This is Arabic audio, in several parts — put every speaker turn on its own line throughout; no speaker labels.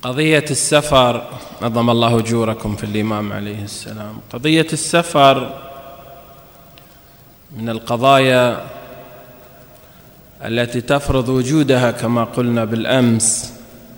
قضية السفر نظم الله أجوركم في الإمام عليه السلام. قضية السفر من القضايا التي تفرض وجودها كما قلنا بالأمس،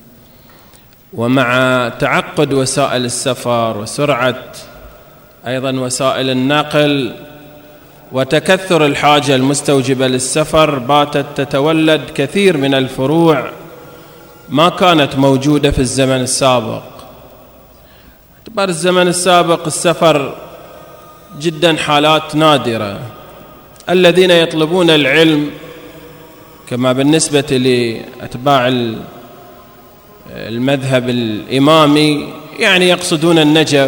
ومع تعقد وسائل السفر وسرعة أيضا وسائل النقل وتكثر الحاجة المستوجبة للسفر باتت تتولد كثير من الفروع ما كانت موجودة في الزمن السابق. اعتبار الزمن السابق السفر جدا حالات نادرة. الذين يطلبون العلم كما بالنسبة لأتباع المذهب الإمامي يعني يقصدون النجف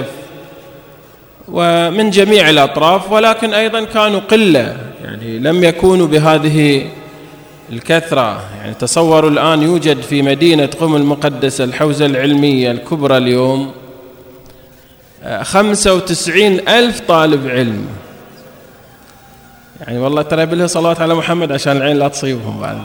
ومن جميع الأطراف، ولكن أيضا كانوا قلة، يعني لم يكونوا بهذه الكثرة. يعني تصوروا الآن يوجد في مدينة قم المقدسة الحوزة العلمية الكبرى اليوم 95,000 طالب علم. يعني والله ترى بالله صلاة على محمد عشان العين لا تصيبهم بعد.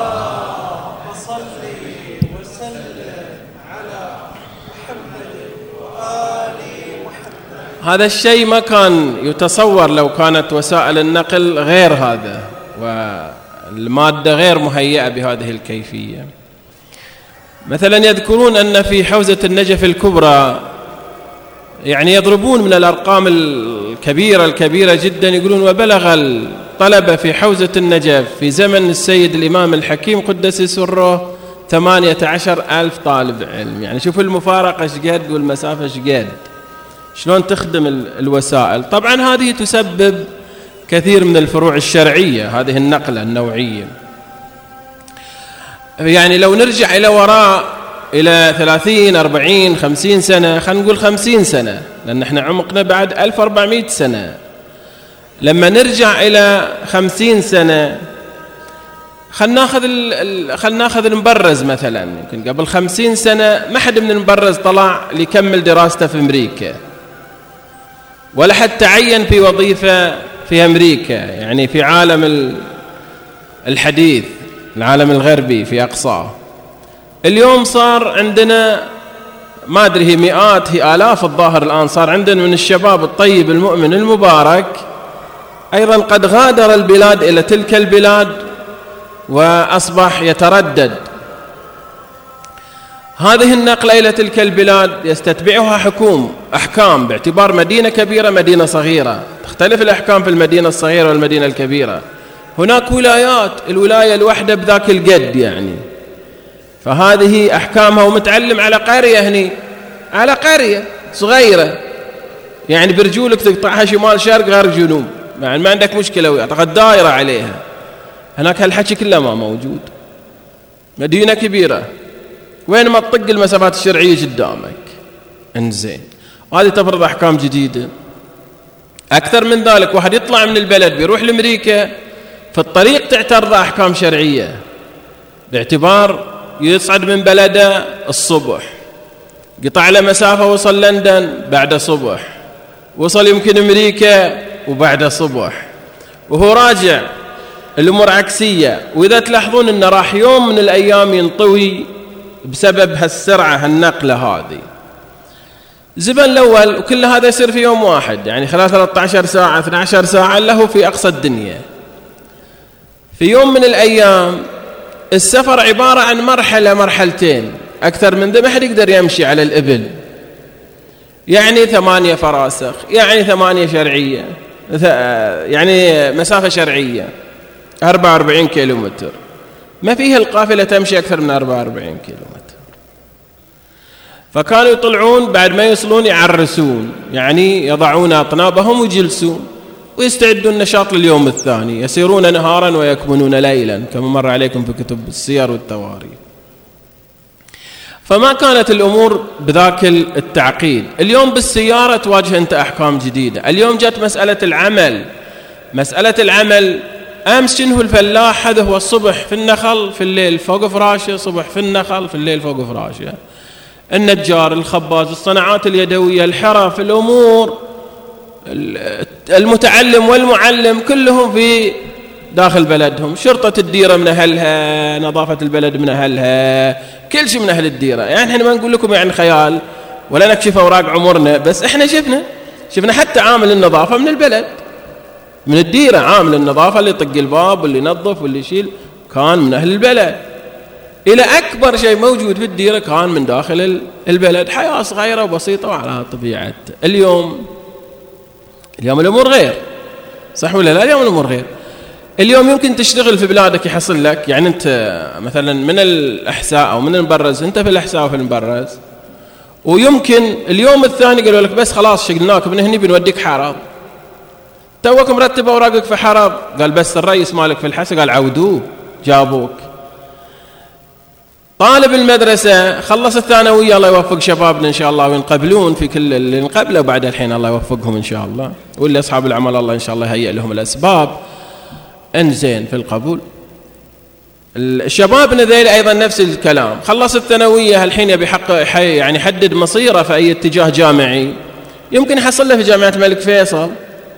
هذا الشيء ما كان يتصور لو كانت وسائل النقل غير هذا والمادة غير مهيئة بهذه الكيفية. مثلا يذكرون أن في حوزة النجف الكبرى يعني يضربون من الأرقام الكبيرة جدا، يقولون وبلغ الطلبة في حوزة النجف في زمن السيد الإمام الحكيم قدس سره 18,000 طالب علم. يعني شوفوا المفارقة شقد والمسافة شقد، شلون تخدم الوسائل. طبعا هذه تسبب كثير من الفروع الشرعية، هذه النقلة النوعية. يعني لو نرجع إلى وراء إلى 30 40 50 سنة، خلينا نقول 50 سنة لأن احنا عمقنا بعد 1400 سنة. لما نرجع إلى 50 سنة خلنا ناخذ المبرز مثلا. يمكن قبل 50 سنة ما حد من المبرز طلع ليكمل دراسته في أمريكا، ولا حد تعين في وظيفة في أمريكا، يعني في عالم الحديث العالم الغربي في أقصاه. اليوم صار عندنا ما أدري هي مئات هي آلاف الظاهر الآن صار عندنا من الشباب الطيب المؤمن المبارك أيضا قد غادر البلاد إلى تلك البلاد وأصبح يتردد. هذه النقلة إلى تلك البلاد يستتبعها أحكام باعتبار مدينة كبيرة مدينة صغيرة، تختلف الأحكام في المدينة الصغيرة والمدينة الكبيرة. هناك ولايات الولاية الواحدة بذاك القد يعني، فهذه أحكامها ومتعلم على قرية هني، على قرية صغيرة يعني برجولك تقطعها شمال شرق غرب جنوب، يعني ما عندك مشكلة ويعتقد دائرة عليها. هناك هالحكي كله ما موجود. مدينة كبيرة وين ما تطق المسافات الشرعية قدامك. انزين هذه تفرض أحكام جديدة. أكثر من ذلك واحد يطلع من البلد بيروح لأمريكا في الطريق تعترض أحكام شرعية باعتبار يصعد من بلده الصبح، قطع له مسافة وصل لندن بعد صبح، وصل يمكن أمريكا وبعد صبح، وهو راجع الأمور عكسية. وإذا تلاحظون أنه راح يوم من الأيام ينطوي بسبب هالسرعة هالنقلة هذه. زمن الأول وكل هذا يصير في يوم واحد، يعني خلال 13 ساعة 12 ساعة له في أقصى الدنيا. في يوم من الأيام السفر عبارة عن مرحلتين، أكثر من ذا ما حد يقدر يمشي على الإبل، يعني 8 فراسخ، يعني 8 شرعية، يعني مسافة شرعية 44 كيلومتر، ما فيه القافلة تمشي أكثر من 44 كيلومتر. فكانوا يطلعون بعد ما يوصلون يعرسون، يعني يضعون أطنابهم ويجلسون ويستعدون النشاط لليوم الثاني، يسيرون نهارا ويكمنون ليلا كما مر عليكم في كتب السير والتواريخ. فما كانت الأمور بذاك التعقيد. اليوم بالسيارة تواجه أنت أحكام جديدة. اليوم جت مسألة العمل. أمس شنو الفلاح هذا هو الصبح في النخل في الليل فوق فراشه، صبح في النخل في الليل فوق فراشه. النجار، الخباز، الصناعات اليدوية، الحرف، الأمور، المتعلم والمعلم كلهم في داخل بلدهم، شرطة الديرة من أهلها، نظافة البلد من أهلها، كل شيء من أهل الديرة. يعني احنا ما نقول لكم يعني خيال ولا نكشف أوراق عمرنا، بس احنا شفنا حتى عامل النظافة من البلد، من الديرة، عامل النظافة اللي يطق الباب واللي ينظف واللي يشيل كان من أهل البلد. إلى أكبر شيء موجود في الديرة كان من داخل البلد. حياة صغيرة وبسيطة وعلى طبيعة. اليوم الأمور غير، صح ولا لا؟ اليوم الأمور غير. اليوم يمكن تشتغل في بلادك يحصل لك، يعني أنت مثلا من الأحساء أو من المبرز، أنت في الأحساء وفي المبرز، ويمكن اليوم الثاني قالوا لك بس خلاص شقلناك من هني بنوديك حرب، توك مرتب أوراقك في حرب، قال بس الرئيس مالك في الحسا قال عودوه جابوك. طالب المدرسة خلص الثانوية، الله يوفق شبابنا إن شاء الله وينقبلون في كل اللي نقبله بعد الحين، الله يوفقهم إن شاء الله، واللي أصحاب العمل الله إن شاء الله يهيئ لهم الأسباب انزين في القبول. الشباب ذيل أيضا نفس الكلام، خلص الثانوية الحين يبي يعني يحدد مصيره في أي اتجاه جامعي، يمكن يحصل له في جامعة الملك فيصل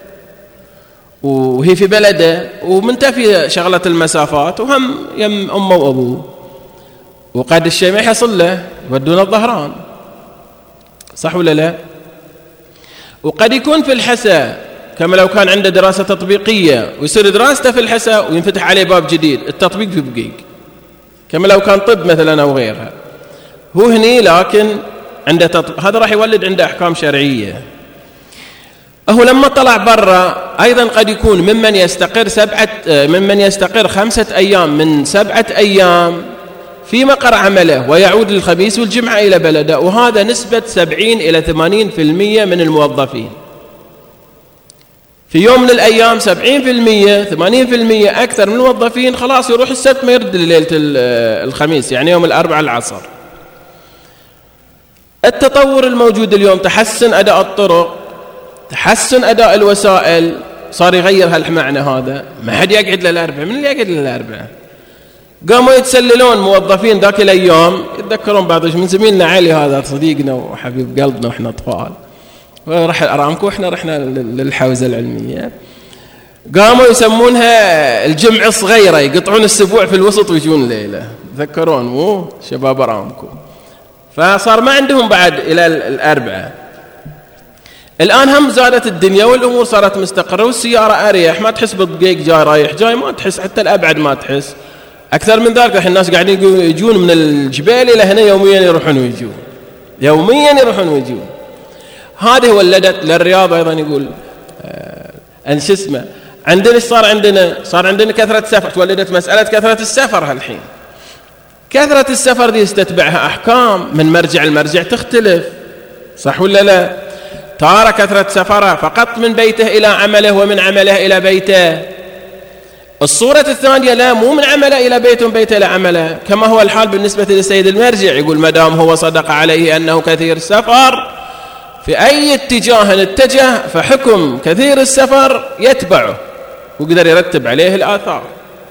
وهي في بلده ومنتفي شغلة المسافات وهم يم أمه وأبوه، وقد الشيء ما يحصل له يودون الظهران، صح ولا لا؟ وقد يكون في الحسا كما لو كان عنده دراسة تطبيقية ويصير دراسته في الحسا وينفتح عليه باب جديد، التطبيق في بقيق، كما لو كان طب مثلا أو غيرها. هو هني لكن عنده هذا راح يولد عنده أحكام شرعية. هو لما طلع برا أيضا قد يكون ممن يستقر 5 أيام من 7 أيام في مقر عمله ويعود للخميس والجمعة إلى بلده، وهذا نسبة 70 إلى 80% من الموظفين. في يوم من الأيام 70% 80% أكثر من الموظفين خلاص يروح السبت ما يرد ليلة الخميس، يعني يوم الأربعاء العصر. التطور الموجود اليوم، تحسن أداء الطرق، تحسن أداء الوسائل، صار يغير هالمعنى هذا. ما حد يقعد للأربعاء، من اللي يقعد للأربعاء؟ قاموا يتسللون موظفين ذاك الأيام، يتذكرون بعض من زميلنا علي هذا صديقنا وحبيب قلبنا وإحنا أطفال، راح الأرامكو وإحنا رحنا للحوزة العلمية، قاموا يسمونها الجمعة الصغيرة، يقطعون السبوع في الوسط ويجون ليلة، تذكرون مو شباب أرامكو؟ فصار ما عندهم بعد إلى الأربعاء. الآن هم زادت الدنيا والأمور صارت مستقرة والسيارة أريح، ما تحس بالضيق جاي رايح جاي، ما تحس حتى الأبعد ما تحس. أكثر من ذلك الحين الناس قاعدين يجون من الجبال إلى هنا يوميا يروحون ويجون، يوميا يروحون ويجون. هذه ولدت للرياض أيضا. يقول أن شو اسمه عندنا صار عندنا كثرة سفر، تولدت مسألة كثرة السفر. هالحين كثرة السفر دي يستتبعها أحكام من مرجع المرجع تختلف، صح ولا لا؟ ترى كثرة سفره فقط من بيته إلى عمله ومن عمله إلى بيته. الصورة الثانية لا، مو من عمله إلى بيته ومن بيته إلى عمله، كما هو الحال بالنسبة للسيد المرجع. يقول ما دام هو صدق عليه أنه كثير السفر في أي اتجاه اتجه فحكم كثير السفر يتبعه وقدر يرتب عليه الآثار.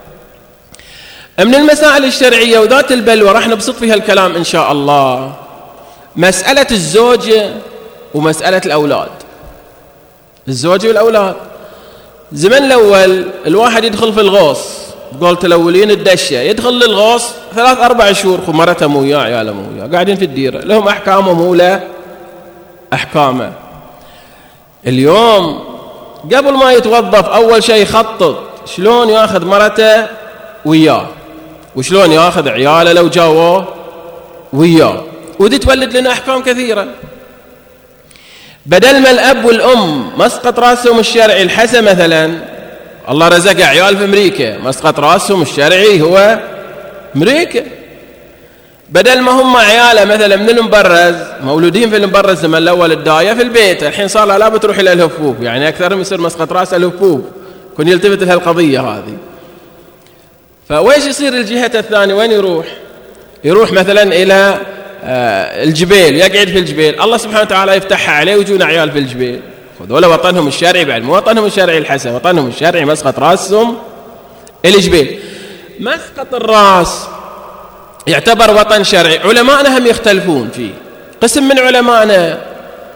من المسائل الشرعية وذات البلوى راح نبسط فيها الكلام إن شاء الله، مسألة الزوجة ومسألة الأولاد. الزوجة والأولاد، زمن الأول الواحد يدخل في الغوص، قولت الأولين الدشة، يدخل للغوص 3-4 شهور، مرته مو وياه عياله مو وياه، قاعدين في الديرة، لهم أحكامهم ولا أحكامه. اليوم قبل ما يتوظف أول شيء يخطط شلون يأخذ مرته وياه، وشلون يأخذ عياله لو جاوه وياه، ودي تولد لنا أحكام كثيرة. بدل ما الأب والأم مسقط رأسهم الشرعي الحسن مثلا، الله رزق عيال في أمريكا، مسقط رأسهم الشرعي هو أمريكا، بدل ما هم عياله مثلا من المبرز مولودين في المبرز زمن الأول الداية في البيت، الحين صار لا بتروح إلى الهفوف، يعني أكثرهم يصير مسقط رأس الهفوف، كن يلتفت لهالقضية هذه. فويش يصير الجهة الثانية؟ وين يروح مثلا إلى الجبال، يقعد في الجبال، الله سبحانه وتعالى يفتحها عليه ويجون عيال في الجبال، وذولا وطنهم الشرعي بعد مو وطنهم الشرعي الحسن، وطنهم الشرعي مسقط راسهم الجبال. مسقط الراس يعتبر وطن شرعي، علماءنا هم يختلفون فيه. قسم من علماءنا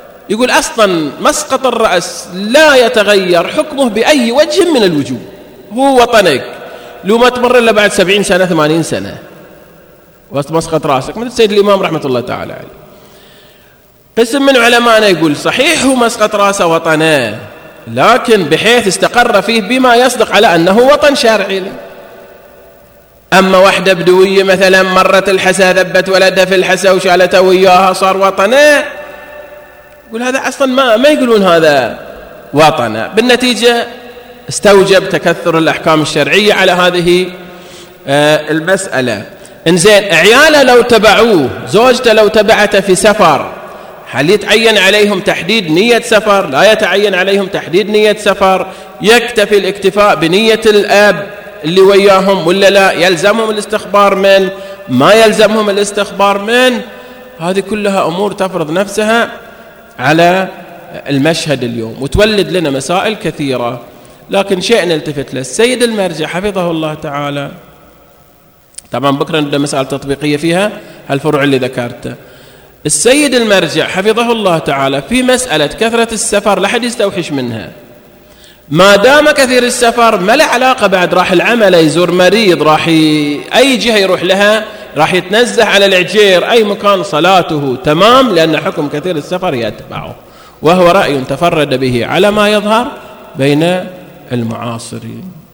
يقول أصلا مسقط الرأس لا يتغير حكمه بأي وجه من الوجوه، هو وطنك، لو ما تمر إلا بعد 70 سنة 80 سنة وسط مسقط راسك، مثل السيد الإمام رحمة الله تعالى عليه. قسم من علمائنا يقول صحيح هو مسقط راسه وطنه، لكن بحيث استقر فيه بما يصدق على أنه وطن شرعي. أما واحدة بدوية مثلا مرت الحسا ذبت ولدها في الحسا وشالته وياها صار وطنه، يقول هذا أصلا ما يقولون هذا وطنه. بالنتيجة استوجب تكثر الأحكام الشرعية على هذه المسألة. إنزين عياله لو تبعوه، زوجته لو تبعته في سفر، هل يتعين عليهم تحديد نية سفر؟ لا يتعين عليهم تحديد نية سفر، يكتفي الاكتفاء بنية الأب اللي وياهم ولا لا؟ يلزمهم الاستخبار من؟ ما يلزمهم الاستخبار من؟ هذه كلها أمور تفرض نفسها على المشهد اليوم وتولد لنا مسائل كثيرة. لكن شيء نلتفت له، السيد المرجع حفظه الله تعالى، طبعا بكرة نبدأ مسألة تطبيقية فيها هالفروع اللي ذكرته. السيد المرجع حفظه الله تعالى في مسألة كثرة السفر لا حد يستوحش منها، ما دام كثير السفر ما له علاقة بعد راح العمل يزور مريض، راح أي جهة يروح لها، راح يتنزه على العجير، أي مكان صلاته تمام، لأن حكم كثير السفر يتبعه، وهو رأي تفرد به على ما يظهر بين المعاصرين.